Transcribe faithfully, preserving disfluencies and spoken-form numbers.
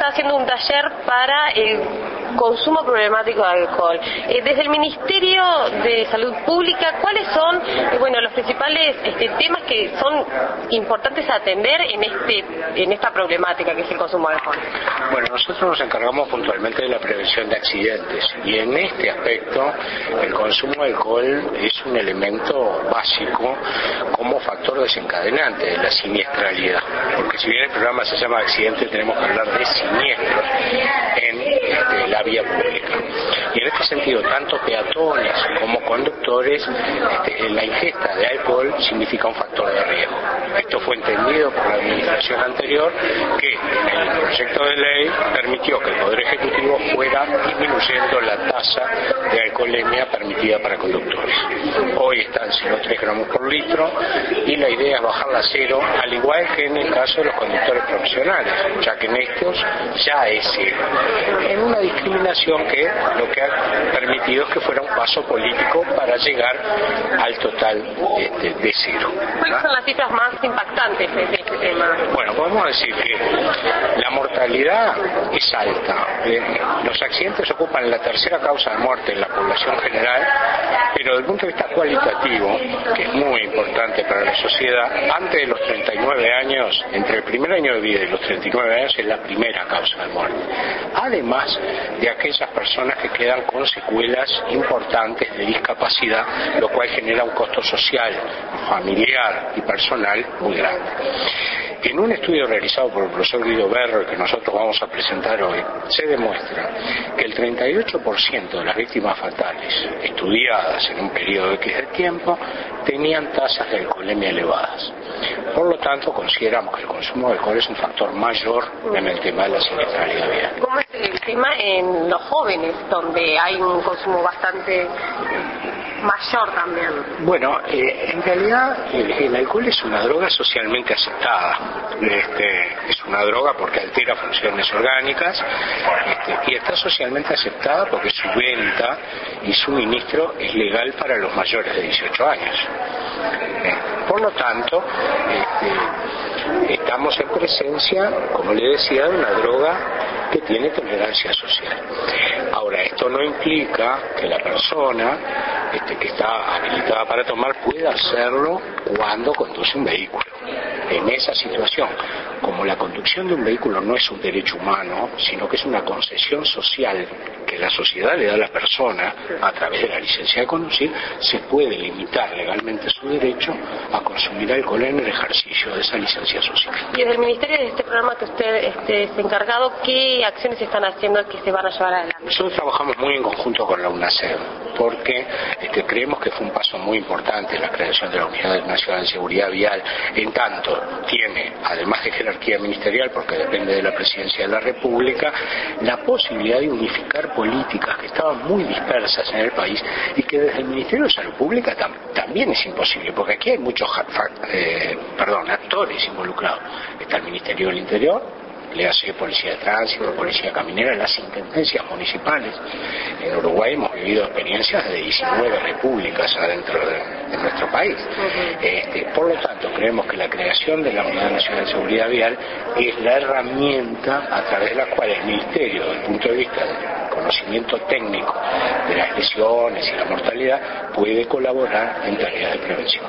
está haciendo un taller para el consumo problemático de alcohol. Eh, desde el Ministerio de Salud Pública, ¿cuáles son eh, bueno, los principales este, temas que son importantes a atender en, este, en esta problemática que es el consumo de alcohol? Bueno, nosotros nos encargamos puntualmente de la prevención de accidentes y en este aspecto el consumo de alcohol es un elemento básico como factor desencadenante de la siniestralidad, porque si bien el programa se llama accidentes, tenemos que hablar de siniestros en este, la vía pública. Y en este sentido, tanto peatones como conductores, este, la ingesta de alcohol significa un factor de riesgo. Esto fue entendido por la administración anterior, que en el proyecto de ley permitió que el Poder Ejecutivo fuera disminuyendo la tasa de alcoholemia permitida para conductores. Hoy está en cero coma tres gramos por litro y la idea es bajarla a cero, al igual que en el caso de los conductores profesionales, ya que en estos ya es cero. En una discriminación que lo que ha permitido es que fuera un paso político para llegar al total este, de cero. ¿Cuáles son las cifras más impactantes de este tema? Bueno, podemos decir que la mortalidad es alta. Eh, los accidentes ocupan la tercera causa de muerte en la población general, pero desde el punto de vista cualitativo, que es muy importante para la sociedad, antes de los treinta y nueve años, entre el primer año de vida y los treinta y nueve años, es la primera causa de muerte. Además de aquellas personas que quedan con secuelas importantes de discapacidad, lo cual genera un costo social, familiar y personal muy grande. En un estudio realizado por el profesor Guido Berro, que nosotros vamos a presentar hoy, se demuestra que el treinta y ocho por ciento de las víctimas fatales estudiadas en un periodo X de tiempo tenían tasas de alcoholemia elevadas. Por lo tanto, consideramos que el consumo de alcohol es un factor mayor en el tema de la siniestralidad vial. ¿Cómo es el tema en los jóvenes, donde hay un consumo bastante mayor también? Bueno, eh, en realidad el, el alcohol es una droga socialmente aceptada. Este, es una droga porque altera funciones orgánicas este, y está socialmente aceptada porque su venta y suministro es legal para los mayores de dieciocho años. Eh, por lo tanto, este, estamos en presencia, como le decía, de una droga que tiene tolerancia social. Ahora, esto no implica que la persona este, que está habilitada para tomar pueda hacerlo cuando conduce un vehículo. En esa situación, como la conducción de un vehículo no es un derecho humano, sino que es una concesión social que la sociedad le da a la persona a través de la licencia de conducir, se puede limitar legalmente su derecho a consumir alcohol en el ejercicio de esa licencia social. Y desde el Ministerio, de este programa que usted este, es encargado, ¿qué acciones están haciendo que se van a llevar adelante? Nosotros trabajamos muy en conjunto con la UNACED, porque este, creemos que fue un paso muy importante la creación de la Unidad Nacional de Seguridad Vial, en tanto tiene, además de jerarquía ministerial, porque depende de la Presidencia de la República, la posibilidad de unificar políticas que estaban muy dispersas en el país y que desde el Ministerio de Salud Pública tam también es imposible, porque aquí hay muchos eh, perdón, actores involucrados. Está el Ministerio del Interior, le hace Policía de Tránsito, Policía Caminera, las intendencias municipales. En Uruguay hemos vivido experiencias de diecinueve repúblicas adentro de, de nuestro país. Uh-huh. este, por lo tanto, creemos que la creación de la Unidad Nacional de Seguridad Vial es la herramienta a través de la cual el Ministerio, desde el punto de vista del conocimiento técnico de las lesiones y la mortalidad, puede colaborar en tareas de prevención.